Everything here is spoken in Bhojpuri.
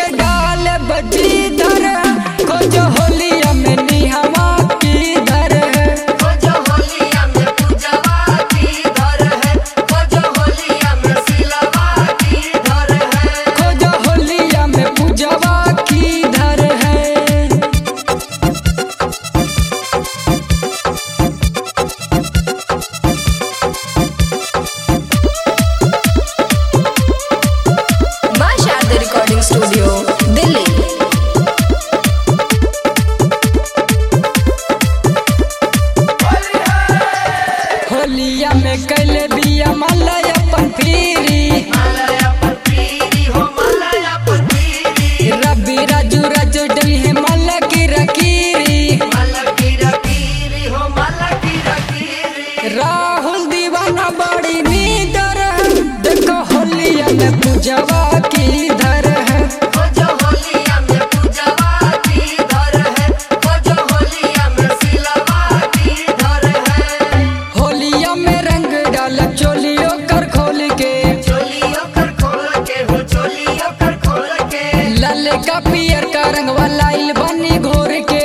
डाल बजी धर खोजो होलिया में निहवा की धर है खोजो होलिया में पूजवा की धर है खोजो होलिया में सिलवा की धर है खोजो होलिया में पूजवा की धर है। मां शारदा रिकॉर्डिंग स्टूडियो दिल्ली। होलिया में कैले बिया मलय अपन पीरी मालया पर पीरी हो मालया पर पीरी रवि राजू राजू डली है मल की रकीरी माला की रकीरी हो माला की रकीरी राहुल दीवाना बड़ी नीदर देखो होलिया में पूजवा की धर है खोजो होलिया में पूजवा की धर है खोजो होलिया में सिलवा की धर है होलिया में रंग डाल चोलियों कर खोल के चोलियों कर खोल के हो चोलियों कर खोल के लाल का पियर का रंग वाला बनी घोर के